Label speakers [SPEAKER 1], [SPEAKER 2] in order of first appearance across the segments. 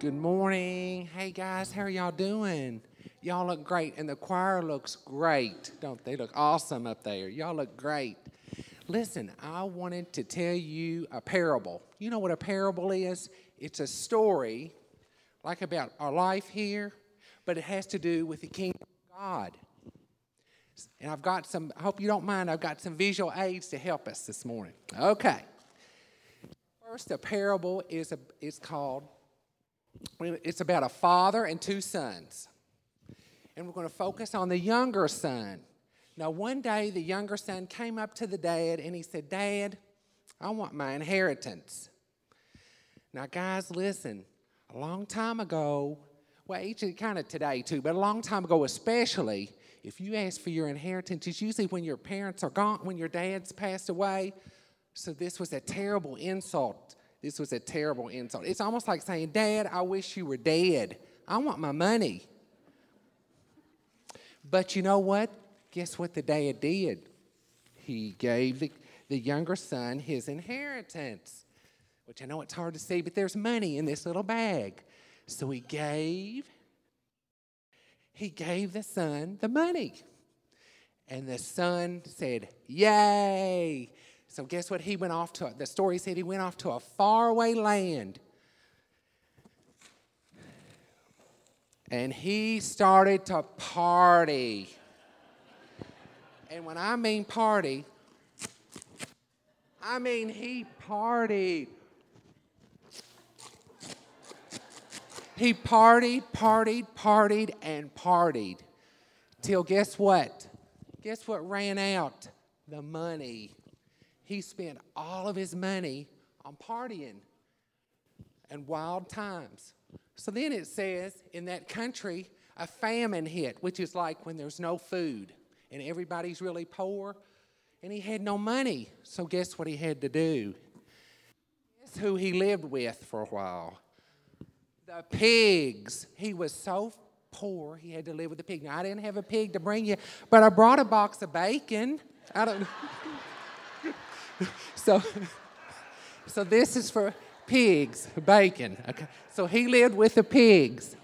[SPEAKER 1] Good morning. Hey guys, how are y'all doing? Y'all look great, and the choir looks great, don't they? Look awesome up there. Y'all look great. Listen, I wanted to tell you a parable. You know what a parable is? It's a story like about our life here, but it has to do with the kingdom of God. And I hope you don't mind, I've got some visual aids to help us this morning. Okay. First, a parable it's about a father and two sons. And we're going to focus on the younger son. Now, one day, the younger son came up to the dad and he said, "Dad, I want my inheritance." Now, guys, listen. A long time ago, well, actually kind of today too, but a long time ago especially, if you ask for your inheritance, it's usually when your parents are gone, when your dad's passed away. So this was a terrible insult. This was a terrible insult. It's almost like saying, "Dad, I wish you were dead. I want my money." But you know what? Guess what the dad did? He gave the younger son his inheritance, which I know it's hard to see, but there's money in this little bag. So he gave the son the money. And the son said, "Yay!" So guess what he went off to? The story said he went off to a faraway land. And he started to party. And when I mean party, I mean he partied. He partied, and partied. Till guess what? Guess what ran out? The money. He spent all of his money on partying and wild times. So then it says in that country, a famine hit, which is like when there's no food and everybody's really poor, and he had no money. So guess what he had to do? Guess who he lived with for a while? The pigs. He was so poor, he had to live with the pig. Now, I didn't have a pig to bring you, but I brought a box of bacon. I don't know. So this is for pigs, bacon. Okay. So he lived with the pigs.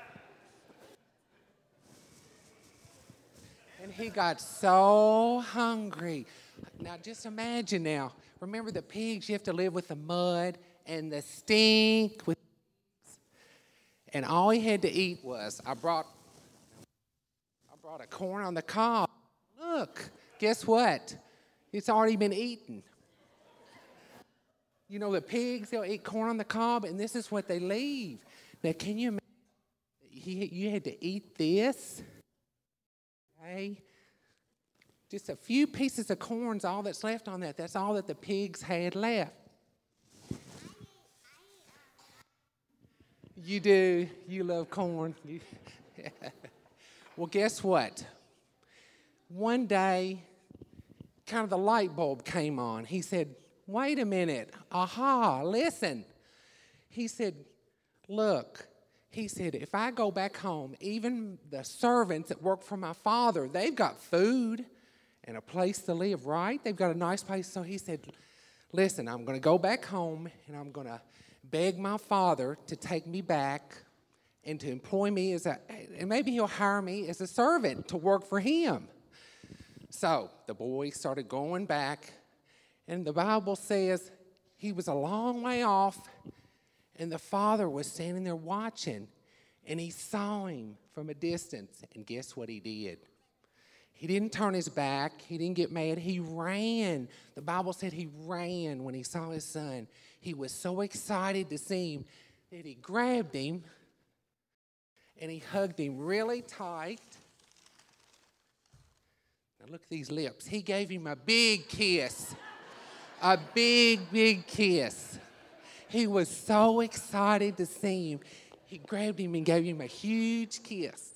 [SPEAKER 1] And he got so hungry. Now just imagine now. Remember the pigs, you have to live with the mud and the stink. And all he had to eat was, I brought a corn on the cob. Look, guess what? It's already been eaten. You know, the pigs, they'll eat corn on the cob, and this is what they leave. Now, can you imagine? You had to eat this? Okay? Just a few pieces of corn's all that's left on that. That's all that the pigs had left. You do. You love corn. Well, guess what? One day, kind of the light bulb came on. He said, "Wait a minute. Aha, listen." He said, "Look," he said, "if I go back home, even the servants that work for my father, they've got food and a place to live, right? They've got a nice place." So he said, "Listen, I'm going to go back home and I'm going to beg my father to take me back and to employ me and maybe he'll hire me as a servant to work for him." So the boy started going back, and the Bible says he was a long way off, and the father was standing there watching, and he saw him from a distance, and guess what he did? He didn't turn his back. He didn't get mad. He ran. The Bible said he ran when he saw his son. He was so excited to see him that he grabbed him, and he hugged him really tight. Now look at these lips. He gave him a big kiss. A big, big kiss. He was so excited to see him. He grabbed him and gave him a huge kiss.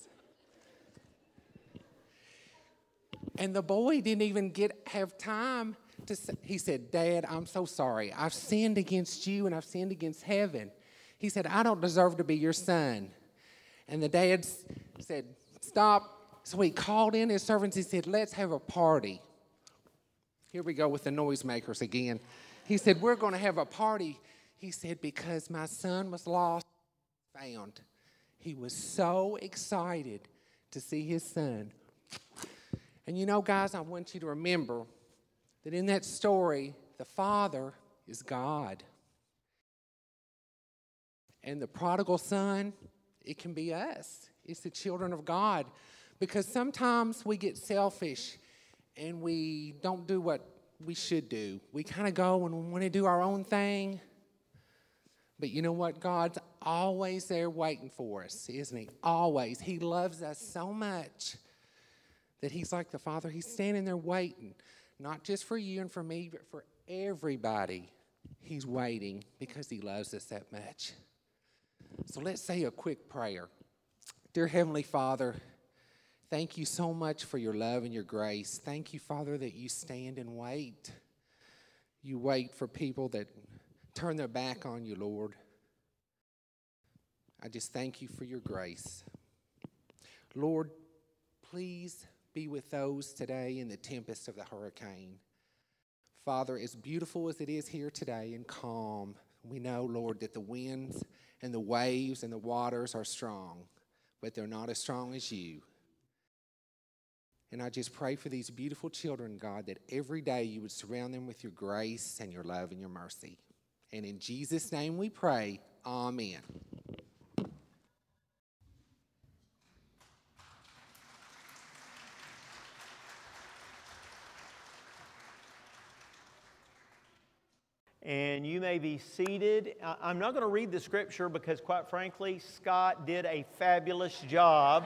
[SPEAKER 1] And the boy didn't even have time to say, he said, "Dad, I'm so sorry. I've sinned against you and I've sinned against heaven." He said, "I don't deserve to be your son." And the dad said, "Stop." So he called in his servants. He said, "Let's have a party." Here we go with the noisemakers again. He said, "We're going to have a party." He said, "Because my son was lost, around. He was so excited to see his son. And you know, guys, I want you to remember that in that story, the Father is God. And the prodigal son, it can be us. It's the children of God. Because sometimes we get selfish and we don't do what we should do. We kind of go and we want to do our own thing. But you know what? God's always there waiting for us, isn't he? Always. He loves us so much that he's like the Father. He's standing there waiting, not just for you and for me, but for everybody. He's waiting because he loves us that much. So let's say a quick prayer. Dear Heavenly Father, thank you so much for your love and your grace. Thank you, Father, that you stand and wait. You wait for people that turn their back on you, Lord. I just thank you for your grace. Lord, please be with those today in the tempest of the hurricane. Father, as beautiful as it is here today and calm, we know, Lord, that the winds and the waves and the waters are strong, but they're not as strong as you. And I just pray for these beautiful children, God, that every day you would surround them with your grace and your love and your mercy. And in Jesus' name we pray, amen.
[SPEAKER 2] And you may be seated. I'm not going to read the scripture because, quite frankly, Scott did a fabulous job.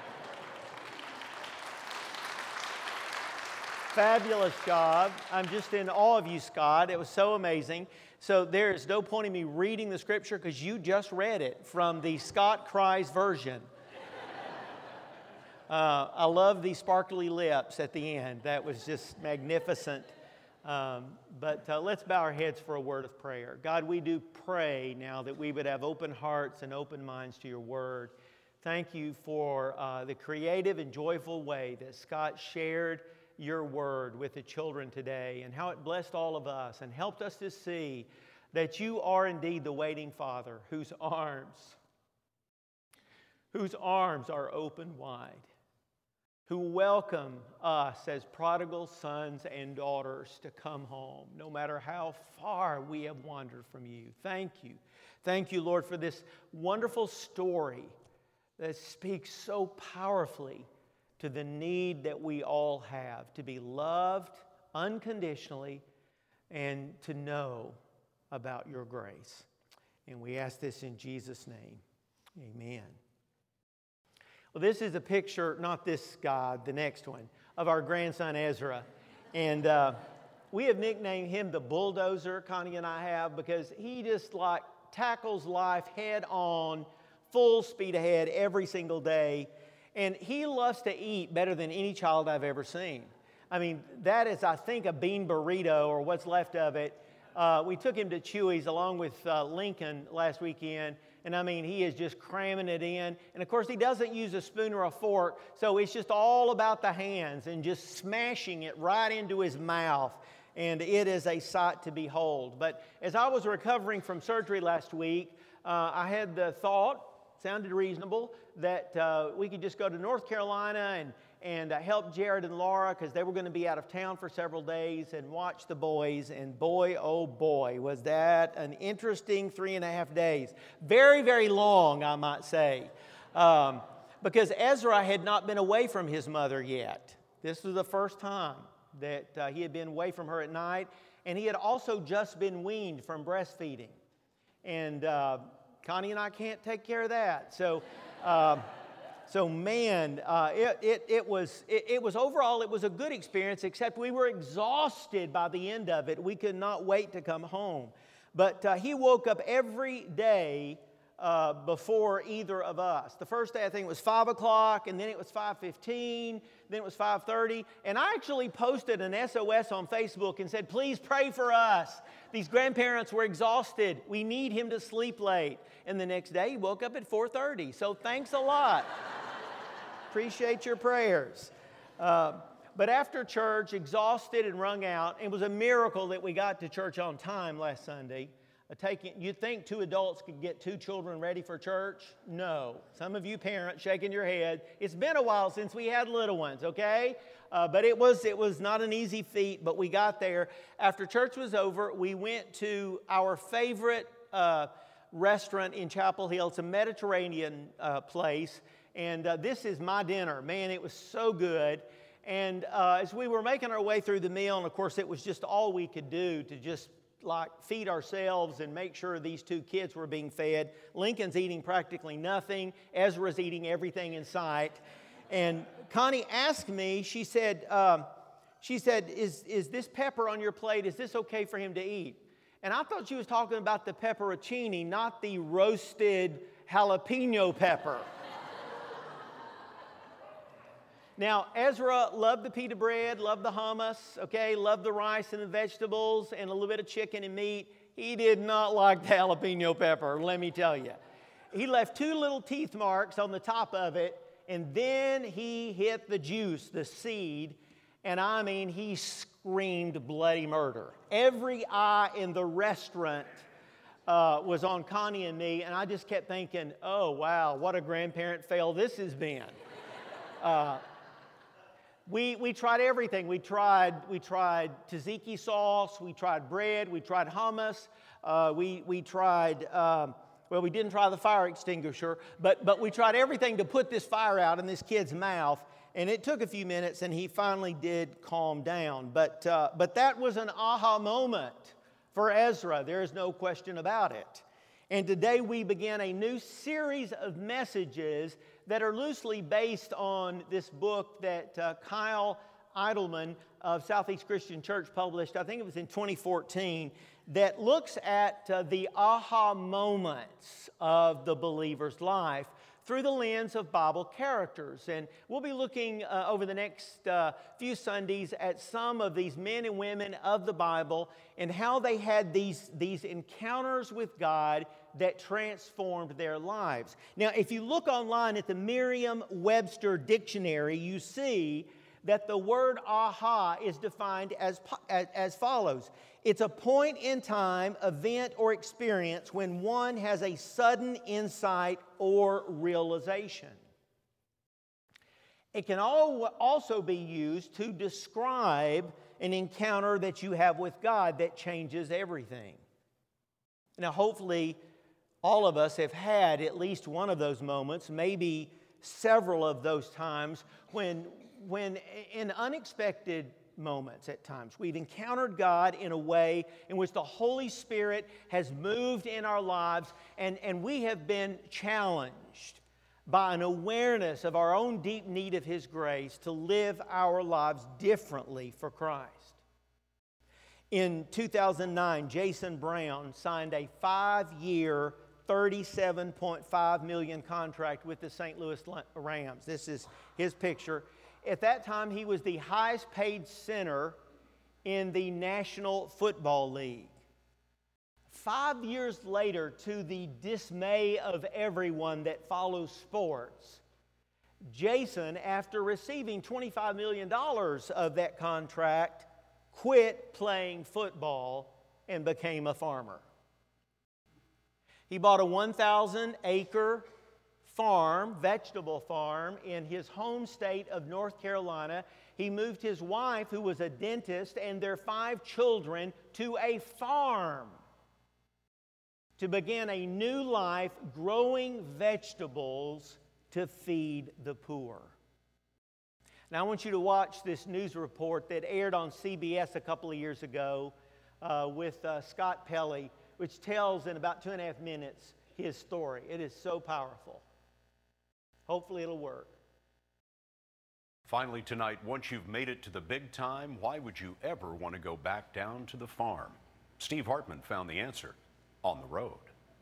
[SPEAKER 2] Fabulous job. I'm just in awe of you, Scott. It was so amazing. So there is no point in me reading the scripture because you just read it from the Scott Cries version. I love the sparkly lips at the end. That was just magnificent. But let's bow our heads for a word of prayer. God, we do pray now that we would have open hearts and open minds to your word. Thank you for the creative and joyful way that Scott shared your word with the children today and how it blessed all of us and helped us to see that you are indeed the waiting Father whose arms are open wide, who welcome us as prodigal sons and daughters to come home, no matter how far we have wandered from you. Thank you. Thank you, Lord, for this wonderful story that speaks so powerfully to the need that we all have to be loved unconditionally and to know about your grace. And we ask this in Jesus' name. Amen. Well, this is a picture, not this guy, the next one, of our grandson Ezra. And we have nicknamed him the bulldozer, Connie and I have, because he just like tackles life head on, full speed ahead every single day. And he loves to eat better than any child I've ever seen. I mean, that is, I think, a bean burrito or what's left of it. We took him to Chewy's along with Lincoln last weekend. And I mean, he is just cramming it in. And of course, he doesn't use a spoon or a fork. So it's just all about the hands and just smashing it right into his mouth. And it is a sight to behold. But as I was recovering from surgery last week, I had the thought, sounded reasonable, that we could just go to North Carolina and help Jared and Laura because they were going to be out of town for several days and watch the boys. And boy, oh boy, was that an interesting 3.5 days. Very, very long, I might say, because Ezra had not been away from his mother yet. This was the first time that he had been away from her at night. And he had also just been weaned from breastfeeding. And Connie and I can't take care of that. So man, it was overall, it was a good experience, except we were exhausted by the end of it. We could not wait to come home. But he woke up every day before either of us. The first day, I think it was 5 o'clock, and then it was 5:15, then it was 5:30. And I actually posted an SOS on Facebook and said, please pray for us. These grandparents were exhausted. We need him to sleep late. And the next day, he woke up at 4:30. So thanks a lot. Appreciate your prayers. But after church, exhausted and wrung out, it was a miracle that we got to church on time last Sunday. You'd think 2 adults could get 2 children ready for church? No. Some of you parents shaking your head. It's been a while since we had little ones, okay? But it was not an easy feat, but we got there. After church was over, we went to our favorite restaurant in Chapel Hill. It's a Mediterranean place, and this is my dinner. Man, it was so good. And as we were making our way through the meal, and of course it was just all we could do to just like feed ourselves and make sure these 2 kids were being fed. Lincoln's eating practically nothing. Ezra's eating everything in sight. And Connie asked me, she said, is this pepper on your plate, is this okay for him to eat? And I thought she was talking about the pepperoncini, not the roasted jalapeno pepper. Now, Ezra loved the pita bread, loved the hummus, okay, loved the rice and the vegetables and a little bit of chicken and meat. He did not like the jalapeno pepper, let me tell you. He left 2 little teeth marks on the top of it, and then he hit the juice, the seed, and I mean, he screamed bloody murder. Every eye in the restaurant was on Connie and me, and I just kept thinking, oh, wow, what a grandparent fail this has been. We tried everything. We tried tzatziki sauce. We tried bread. We tried hummus. We tried. Well, we didn't try the fire extinguisher, but we tried everything to put this fire out in this kid's mouth. And it took a few minutes, and he finally did calm down. But that was an aha moment for Ezra. There is no question about it. And today we begin a new series of messages that are loosely based on this book that Kyle Idleman of Southeast Christian Church published, I think it was in 2014, that looks at the aha moments of the believer's life through the lens of Bible characters. And we'll be looking over the next few Sundays at some of these men and women of the Bible and how they had these encounters with God that transformed their lives. Now, if you look online at the Merriam-Webster dictionary, you see that the word aha is defined as follows. It's a point in time, event, or experience when one has a sudden insight or realization. It can also be used to describe an encounter that you have with God that changes everything. Now, hopefully, all of us have had at least one of those moments, maybe several of those times when in unexpected moments at times, we've encountered God in a way in which the Holy Spirit has moved in our lives, and we have been challenged by an awareness of our own deep need of His grace to live our lives differently for Christ. In 2009, Jason Brown signed a 5-year, $37.5 million contract with the St. Louis Rams. This is his picture. At that time, he was the highest paid center in the National Football League. 5 years later, to the dismay of everyone that follows sports, Jason, after receiving $25 million of that contract, quit playing football and became a farmer. He bought a 1,000-acre farm, vegetable farm, in his home state of North Carolina. He moved his wife, who was a dentist, and their 5 children to a farm to begin a new life growing vegetables to feed the poor. Now, I want you to watch this news report that aired on CBS a couple of years ago with Scott Pelley, which tells in about 2.5 minutes his story. It is so powerful. Hopefully it'll work.
[SPEAKER 3] Finally tonight, once you've made it to the big time, why would you ever want to go back down to the farm? Steve Hartman found the answer on the road.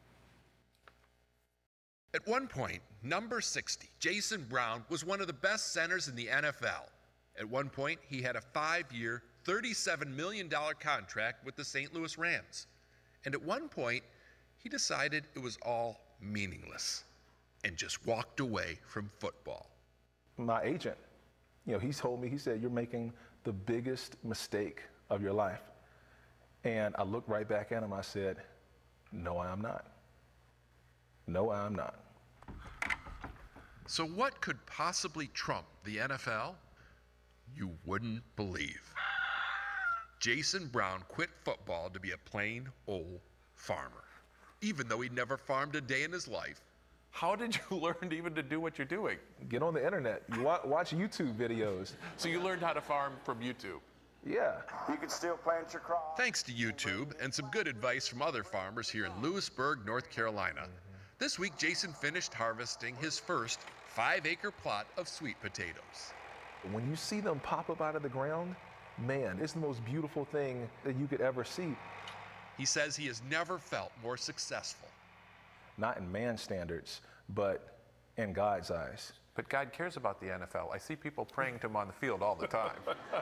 [SPEAKER 4] At one point, number 60, Jason Brown, was one of the best centers in the NFL. At one point, he had a 5-year, $37 million contract with the St. Louis Rams. And at one point, he decided it was all meaningless and just walked away from football.
[SPEAKER 5] My agent, he told me, he said, "You're making the biggest mistake of your life." And I looked right back at him. I said, No, I am not. No, I am not.
[SPEAKER 4] So what could possibly trump the NFL? You wouldn't believe. Jason Brown quit football to be a plain old farmer, even though he'd never farmed a day in his life.
[SPEAKER 6] How did you learn even to do what you're doing?
[SPEAKER 5] Get on the internet. You watch YouTube videos.
[SPEAKER 6] So you learned how to farm from YouTube?
[SPEAKER 5] Yeah.
[SPEAKER 7] You can still plant your crops.
[SPEAKER 4] Thanks to YouTube and some good advice from other farmers here in Lewisburg, North Carolina. This week, Jason finished harvesting his first 5-acre plot of sweet potatoes.
[SPEAKER 5] When you see them pop up out of the ground, man, it's the most beautiful thing that you could ever see.
[SPEAKER 4] He says he has never felt more successful.
[SPEAKER 5] Not in man's standards, but in God's eyes.
[SPEAKER 6] But God cares about the NFL. I see people praying to him on the field all the time.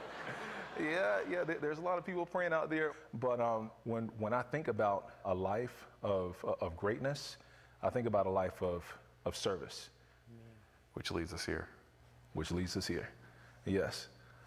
[SPEAKER 5] Yeah, there's a lot of people praying out there. But when I think about a life of greatness, I think about a life of service.
[SPEAKER 6] Which leads us here.
[SPEAKER 5] Which leads us here, yes.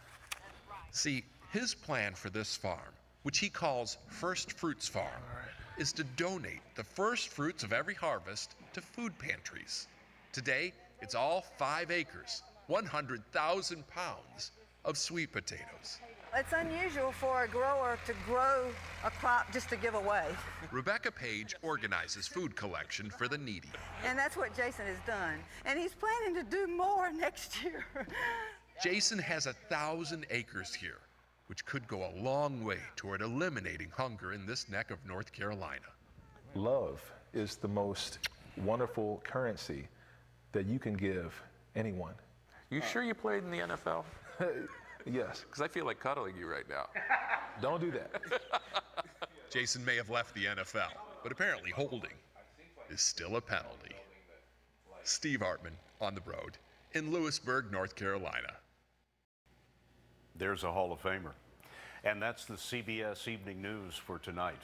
[SPEAKER 4] See, his plan for this farm, which he calls First Fruits Farm, is to donate the first fruits of every harvest to food pantries. Today, it's all 5 acres, 100,000 pounds of sweet potatoes.
[SPEAKER 8] It's unusual for a grower to grow a crop just to give away.
[SPEAKER 4] Rebecca Page organizes food collection for the needy.
[SPEAKER 8] And that's what Jason has done. And he's planning to do more next year.
[SPEAKER 4] Jason has 1,000 acres here, which could go a long way toward eliminating hunger in this neck of North Carolina.
[SPEAKER 5] Love is the most wonderful currency that you can give anyone.
[SPEAKER 6] You sure you played in the NFL?
[SPEAKER 5] Yes.
[SPEAKER 6] Because I feel like cuddling you right now.
[SPEAKER 5] Don't do that.
[SPEAKER 4] Jason may have left the NFL, but apparently holding is still a penalty. Steve Hartman on the road in Lewisburg, North Carolina.
[SPEAKER 3] There's a Hall of Famer. And that's the CBS Evening News for tonight.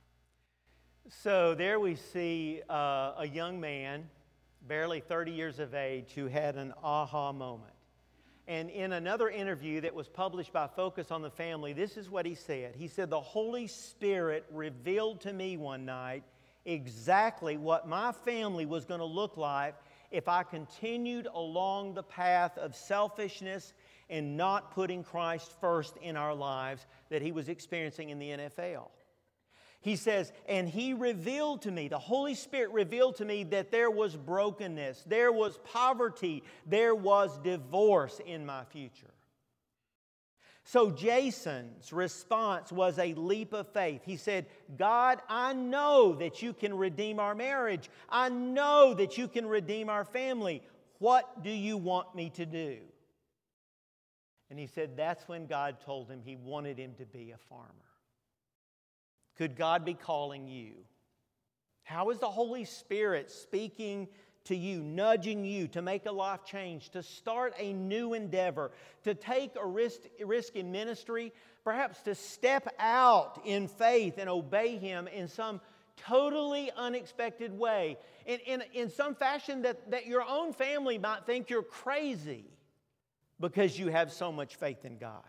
[SPEAKER 2] So there we see a young man, barely 30 years of age, who had an aha moment. And in another interview that was published by Focus on the Family, this is what he said. He said, "The Holy Spirit revealed to me one night exactly what my family was going to look like if I continued along the path of selfishness and not putting Christ first in our lives that he was experiencing in the NFL." He says, and he revealed to me, the Holy Spirit revealed to me that there was brokenness, there was poverty, there was divorce in my future. So Jason's response was a leap of faith. He said, "God, I know that you can redeem our marriage. I know that you can redeem our family. What do you want me to do?" And he said that's when God told him he wanted him to be a farmer. Could God be calling you? How is the Holy Spirit speaking to you, nudging you to make a life change, to start a new endeavor, to take a risk in ministry, perhaps to step out in faith and obey Him in some totally unexpected way, in some fashion that your own family might think you're crazy because you have so much faith in God?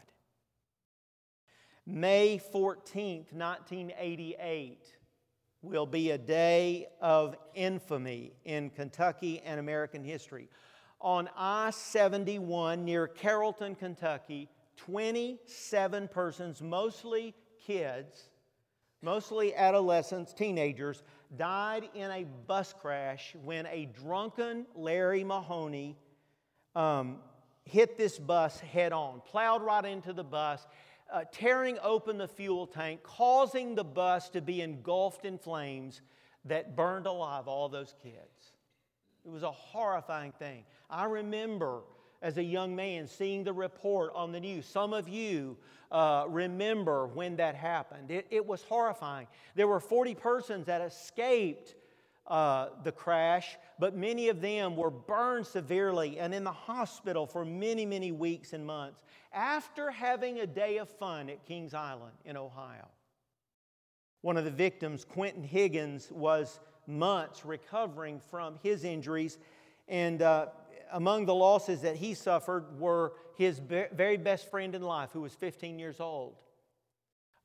[SPEAKER 2] May 14th, 1988 will be a day of infamy in Kentucky and American history. On I-71 near Carrollton, Kentucky, 27 persons, mostly kids, mostly adolescents, teenagers, died in a bus crash when a drunken Larry Mahoney hit this bus head on, plowed right into the bus, tearing open the fuel tank, causing the bus to be engulfed in flames that burned alive all those kids. It was a horrifying thing. I remember as a young man seeing the report on the news. Some of you remember when that happened. It was horrifying. There were 40 persons that escaped the crash, but many of them were burned severely and in the hospital for many, many weeks and months after having a day of fun at Kings Island in Ohio. One of the victims, Quentin Higgins, was months recovering from his injuries, and among the losses that he suffered were his very best friend in life, who was 15 years old.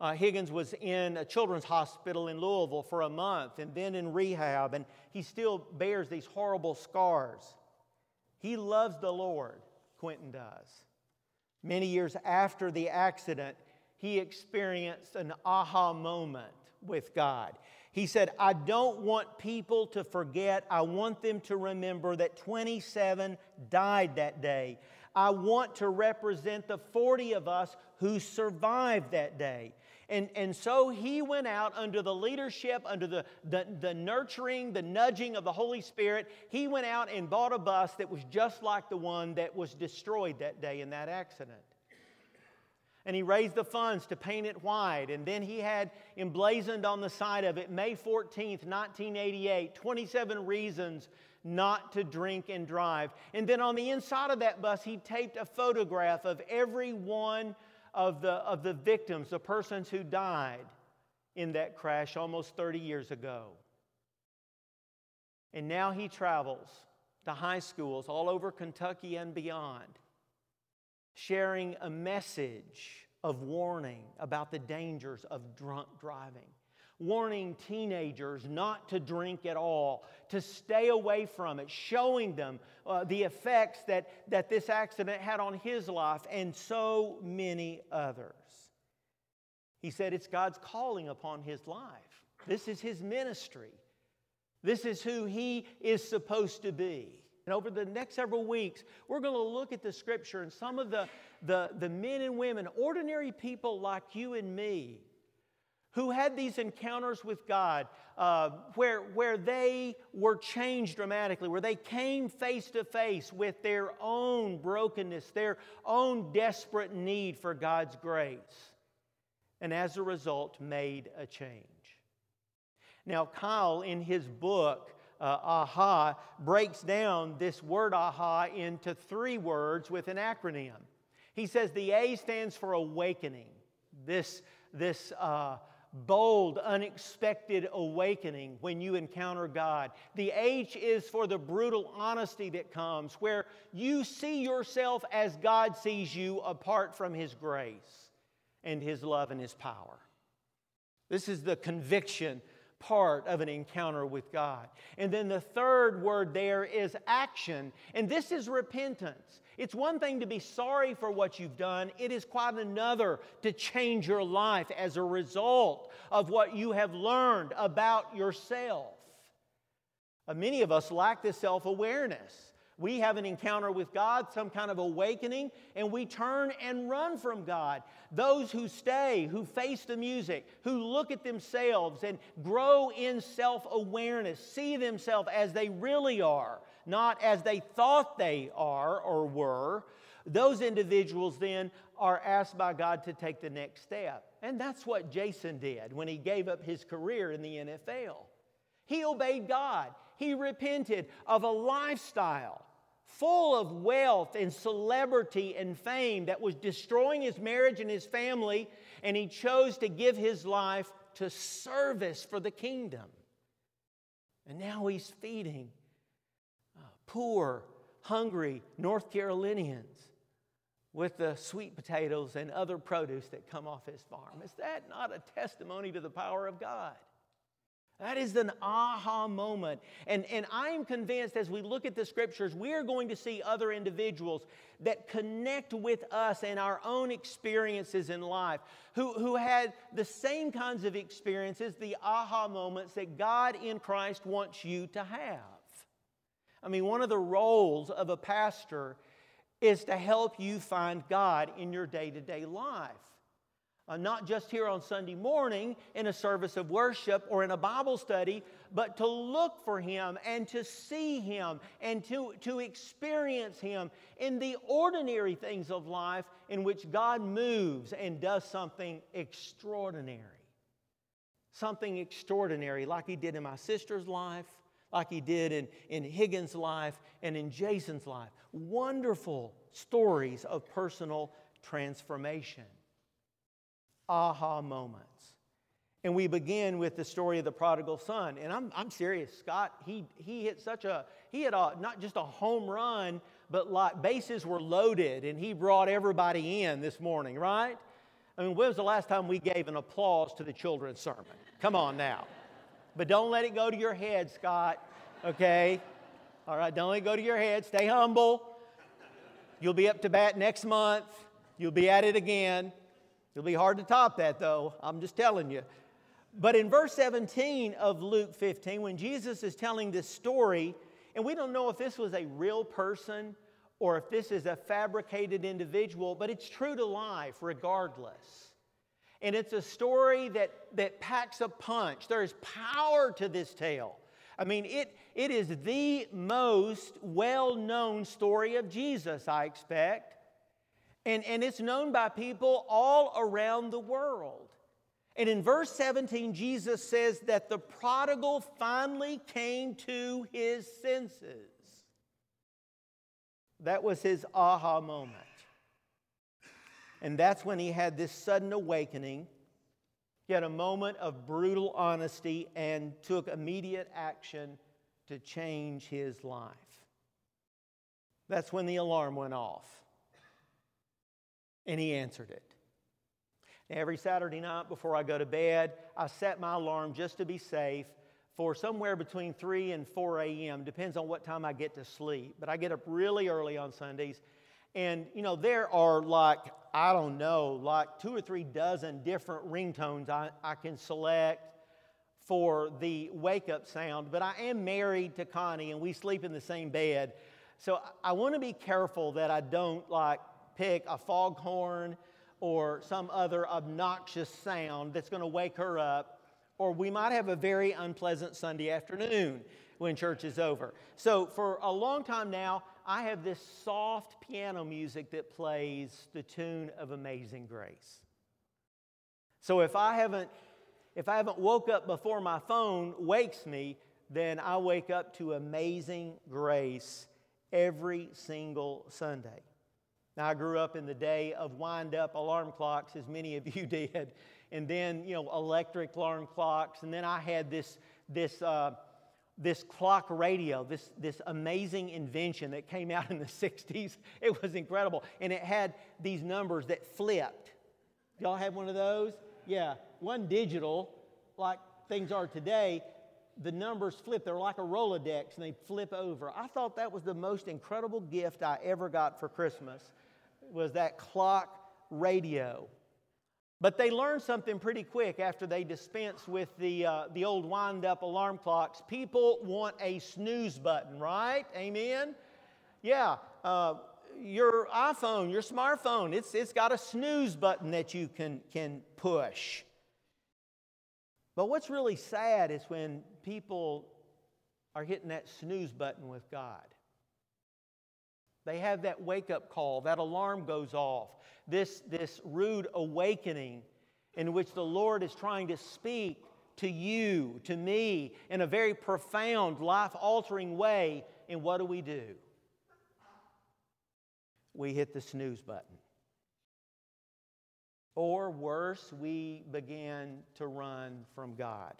[SPEAKER 2] Higgins was in a children's hospital in Louisville for a month and then in rehab, and he still bears these horrible scars. He loves the Lord, Quentin does. Many years after the accident, he experienced an aha moment with God. He said, I don't want people to forget. I want them to remember that 27 died that day. I want to represent the 40 of us who survived that day. And so he went out under the leadership, under the nurturing, the nudging of the Holy Spirit. He went out and bought a bus that was just like the one that was destroyed that day in that accident. And he raised the funds to paint it white. And then he had emblazoned on the side of it, May 14th, 1988, 27 reasons not to drink and drive. And then on the inside of that bus, he taped a photograph of every one of the victims, the persons who died in that crash almost 30 years ago. And now he travels to high schools all over Kentucky and beyond, sharing a message of warning about the dangers of drunk driving, warning teenagers not to drink at all, to stay away from it, showing them the effects that this accident had on his life and so many others. He said it's God's calling upon his life. This is his ministry. This is who he is supposed to be. And over the next several weeks, we're going to look at the Scripture and some of the men and women, ordinary people like you and me, who had these encounters with God where they were changed dramatically, where they came face to face with their own brokenness, their own desperate need for God's grace, and as a result made a change. Now, Kyle, in his book, AHA, breaks down this word AHA into 3 words with an acronym. He says the A stands for awakening, this bold, unexpected awakening when you encounter God. The H is for the brutal honesty that comes, where you see yourself as God sees you apart from His grace and His love and His power. This is the conviction part of an encounter with God. And then the third word there is action, and this is repentance. It's one thing to be sorry for what you've done. It is quite another to change your life as a result of what you have learned about yourself. Many of us lack this self-awareness. We have an encounter with God, some kind of awakening, and we turn and run from God. Those who stay, who face the music, who look at themselves and grow in self-awareness, see themselves as they really are, not as they thought they are or were, those individuals then are asked by God to take the next step. And that's what Jason did when he gave up his career in the NFL. He obeyed God. He repented of a lifestyle full of wealth and celebrity and fame that was destroying his marriage and his family, and he chose to give his life to service for the kingdom. And now he's feeding poor, hungry North Carolinians with the sweet potatoes and other produce that come off his farm. Is that not a testimony to the power of God? That is an aha moment. And I am convinced as we look at the Scriptures, we are going to see other individuals that connect with us and our own experiences in life, who had the same kinds of experiences, the aha moments that God in Christ wants you to have. I mean, one of the roles of a pastor is to help you find God in your day-to-day life. Not just here on Sunday morning in a service of worship or in a Bible study, but to look for Him and to see Him and to experience Him in the ordinary things of life in which God moves and does something extraordinary. Something extraordinary like He did in my sister's life, like He did in Higgins' life and in Jason's life. Wonderful stories of personal transformation. Aha moments. And we begin with the story of the prodigal son. And I'm serious, Scott, he hit not just a home run, but like bases were loaded and he brought everybody in this morning, right? I mean, when was the last time we gave an applause to the children's sermon? Come on now. But don't let it go to your head, Scott, okay? All right, don't let it go to your head. Stay humble. You'll be up to bat next month. You'll be at it again. It'll be hard to top that, though. I'm just telling you. But in verse 17 of Luke 15, when Jesus is telling this story, and we don't know if this was a real person or if this is a fabricated individual, but it's true to life regardless. And it's a story that packs a punch. There is power to this tale. I mean, it is the most well-known story of Jesus, I expect. And it's known by people all around the world. And in verse 17, Jesus says that the prodigal finally came to his senses. That was his aha moment. And that's when he had this sudden awakening. He had a moment of brutal honesty and took immediate action to change his life. That's when the alarm went off. And he answered it. Every Saturday night before I go to bed, I set my alarm just to be safe for somewhere between 3 and 4 a.m. Depends on what time I get to sleep. But I get up really early on Sundays. And, you know, there are like 2 or 3 dozen different ringtones I can select for the wake-up sound. But I am married to Connie, and we sleep in the same bed. So I want to be careful that I don't, pick a foghorn or some other obnoxious sound that's going to wake her up, or we might have a very unpleasant Sunday afternoon when church is over. So for a long time now, I have this soft piano music that plays the tune of Amazing Grace. So if I haven't woke up before my phone wakes me, then I wake up to Amazing Grace every single Sunday. Now, I grew up in the day of wind-up alarm clocks, as many of you did, and then, electric alarm clocks, and then I had this clock radio, this amazing invention that came out in the 60s. It was incredible, and it had these numbers that flipped. Y'all have one of those? Yeah, one digital, like things are today. The numbers flip. They're like a Rolodex, and they flip over. I thought that was the most incredible gift I ever got for Christmas, was that clock radio. But they learned something pretty quick after they dispensed with the old wind-up alarm clocks. People want a snooze button, right? Amen? Yeah. Your iPhone, your smartphone, it's got a snooze button that you can push. But what's really sad is when people are hitting that snooze button with God. They have that wake-up call, that alarm goes off, this rude awakening in which the Lord is trying to speak to you, to me, in a very profound, life-altering way. And what do? We hit the snooze button. Or worse, we began to run from God.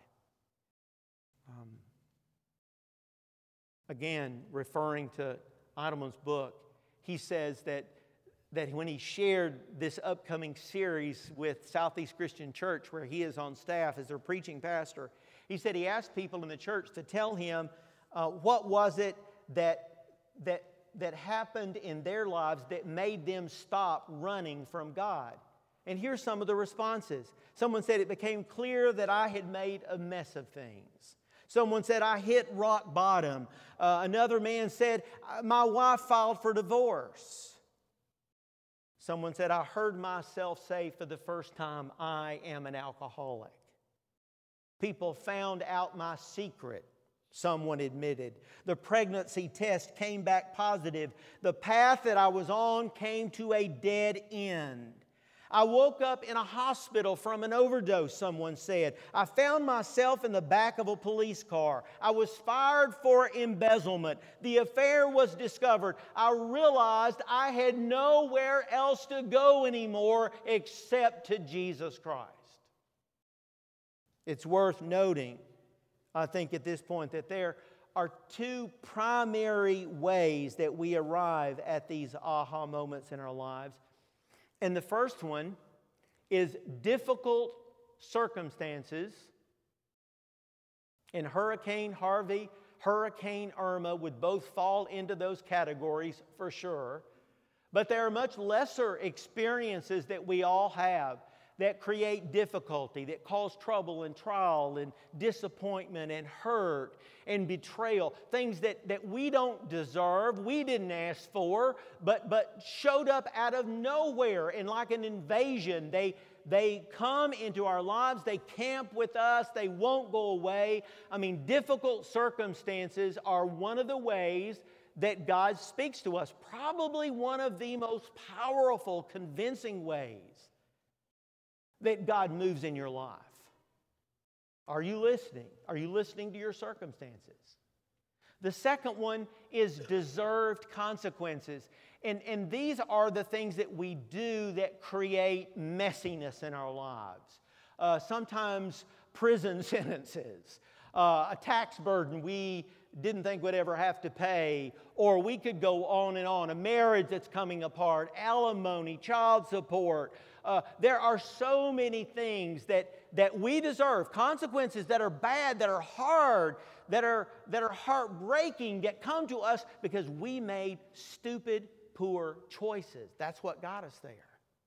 [SPEAKER 2] Again, referring to Idleman's book, he says that when he shared this upcoming series with Southeast Christian Church, where he is on staff as their preaching pastor, he said he asked people in the church to tell him what was it that happened in their lives that made them stop running from God. And here's some of the responses. Someone said, it became clear that I had made a mess of things. Someone said, I hit rock bottom. Another man said, my wife filed for divorce. Someone said, I heard myself say for the first time, I am an alcoholic. People found out my secret, someone admitted. The pregnancy test came back positive. The path that I was on came to a dead end. I woke up in a hospital from an overdose, someone said. I found myself in the back of a police car. I was fired for embezzlement. The affair was discovered. I realized I had nowhere else to go anymore except to Jesus Christ. It's worth noting, I think at this point, that there are 2 primary ways that we arrive at these aha moments in our lives. And the first one is difficult circumstances. And Hurricane Harvey, Hurricane Irma would both fall into those categories for sure. But there are much lesser experiences that we all have that create difficulty, that cause trouble and trial and disappointment and hurt and betrayal. Things that we don't deserve, we didn't ask for, but showed up out of nowhere. And like an invasion, they come into our lives, they camp with us, they won't go away. I mean, difficult circumstances are one of the ways that God speaks to us. Probably one of the most powerful, convincing ways that God moves in your life. Are you listening? Are you listening to your circumstances? The second one is deserved consequences. And these are the things that we do that create messiness in our lives. Sometimes prison sentences, a tax burden we didn't think would ever have to pay, or we could go on and on. A marriage that's coming apart, alimony, child support. There are so many things that we deserve, consequences that are bad, that are hard, that are heartbreaking, that come to us because we made stupid, poor choices. That's what got us there.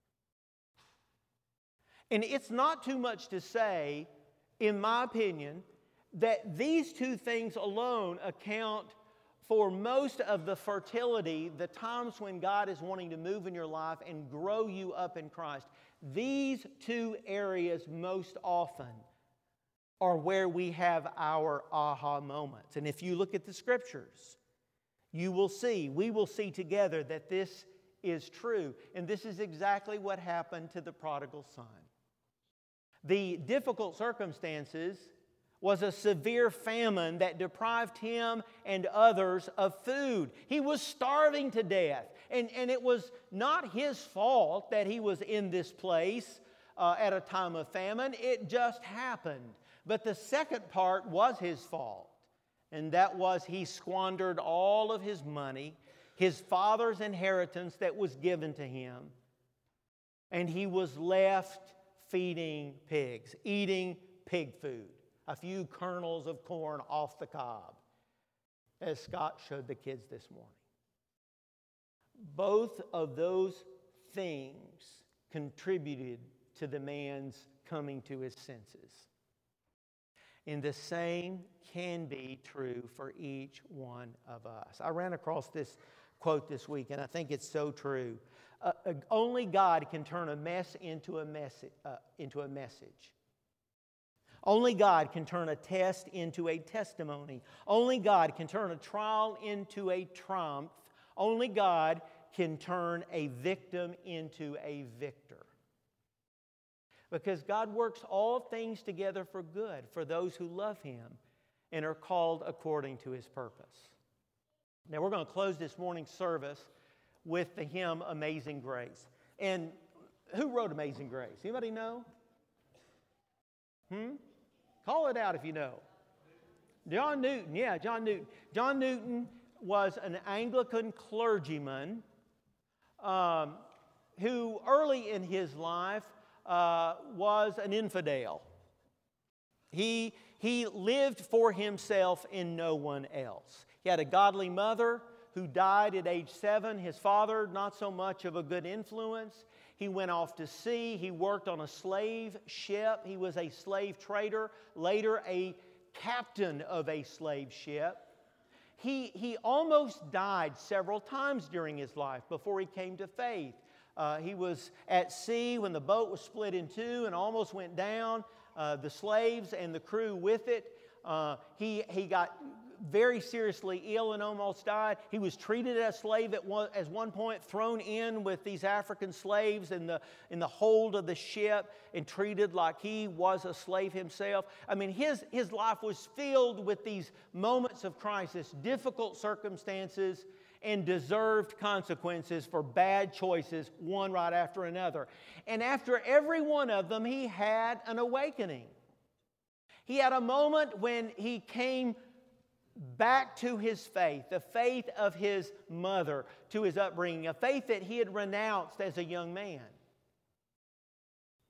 [SPEAKER 2] And it's not too much to say, in my opinion, that these two things alone account for most of the fertility, the times when God is wanting to move in your life and grow you up in Christ. These two areas most often are where we have our aha moments. And if you look at the Scriptures, we will see together that this is true. And this is exactly what happened to the prodigal son. The difficult circumstances was a severe famine that deprived him and others of food. He was starving to death. And it was not his fault that he was in this place at a time of famine. It just happened. But the second part was his fault. And that was he squandered all of his money, his father's inheritance that was given to him. And he was left feeding pigs, eating pig food. A few kernels of corn off the cob, as Scott showed the kids this morning. Both of those things contributed to the man's coming to his senses. And the same can be true for each one of us. I ran across this quote this week, and I think it's so true. Only God can turn a mess into a message. Only God can turn a test into a testimony. Only God can turn a trial into a triumph. Only God can turn a victim into a victor. Because God works all things together for good for those who love Him and are called according to His purpose. Now we're going to close this morning's service with the hymn Amazing Grace. And who wrote Amazing Grace? Anybody know? Call it out if you know. John Newton. Yeah, John Newton. John Newton was an Anglican clergyman who early in his life was an infidel. He lived for himself and no one else. He had a godly mother who died at age 7. His father, not so much of a good influence. He went off to sea. He worked on a slave ship. He was a slave trader, later a captain of a slave ship. He almost died several times during his life before he came to faith. He was at sea when the boat was split in two and almost went down. The slaves and the crew with it. He got very seriously ill and almost died. He was treated as a slave at one point, thrown in with these African slaves in the hold of the ship and treated like he was a slave himself. I mean, his life was filled with these moments of crisis, difficult circumstances, and deserved consequences for bad choices, one right after another. And after every one of them, he had an awakening. He had a moment when he came back to his faith, the faith of his mother, to his upbringing, a faith that he had renounced as a young man.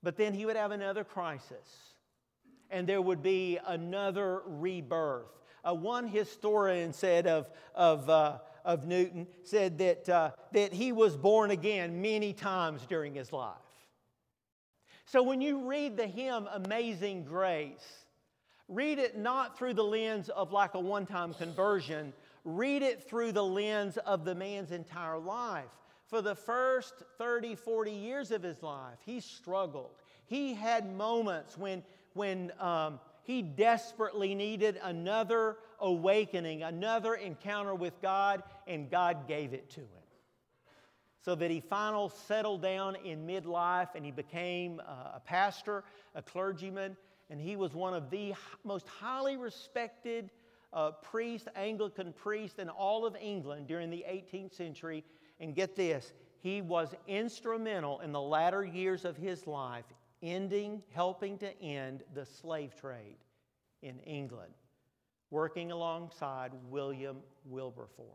[SPEAKER 2] But then he would have another crisis, and there would be another rebirth. One historian said of Newton, said that he was born again many times during his life. So when you read the hymn Amazing Grace, read it not through the lens of like a one-time conversion. Read it through the lens of the man's entire life. For the first 30, 40 years of his life, he struggled. He had moments when he desperately needed another awakening, another encounter with God, and God gave it to him. So that he finally settled down in midlife and he became a pastor, a clergyman, and he was one of the most highly respected priests, Anglican priests in all of England during the 18th century. And get this, he was instrumental in the latter years of his life helping to end the slave trade in England, working alongside William Wilberforce.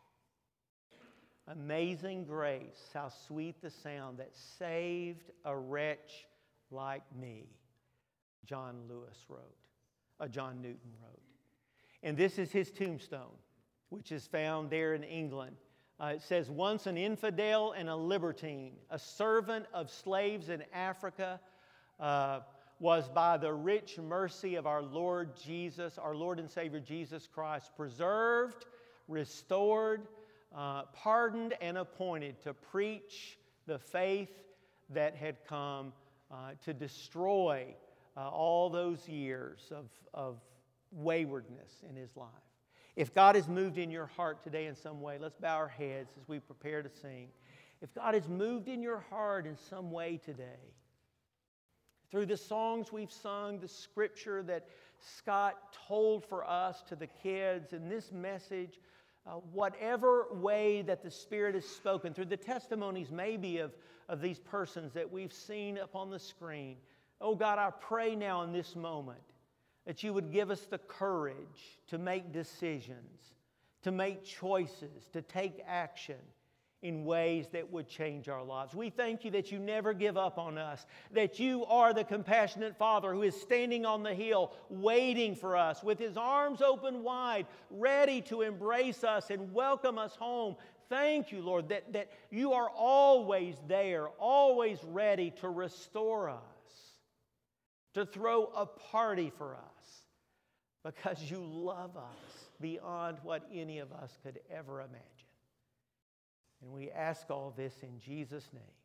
[SPEAKER 2] Amazing grace, how sweet the sound that saved a wretch like me, John Newton wrote. And this is his tombstone, which is found there in England. It says, once an infidel and a libertine, a servant of slaves in Africa, was by the rich mercy of our Lord and Savior Jesus Christ, preserved, restored, pardoned, and appointed to preach the faith that had come to destroy all those years of waywardness in his life. If God has moved in your heart today in some way, let's bow our heads as we prepare to sing. If God has moved in your heart in some way today, through the songs we've sung, the scripture that Scott told for us to the kids, and this message, whatever way that the Spirit has spoken, through the testimonies maybe of these persons that we've seen up on the screen, oh God, I pray now in this moment that you would give us the courage to make decisions, to make choices, to take action in ways that would change our lives. We thank you that you never give up on us, that you are the compassionate Father who is standing on the hill waiting for us with his arms open wide, ready to embrace us and welcome us home. Thank you, Lord, that you are always there, always ready to restore us, to throw a party for us, because you love us beyond what any of us could ever imagine. And we ask all this in Jesus' name.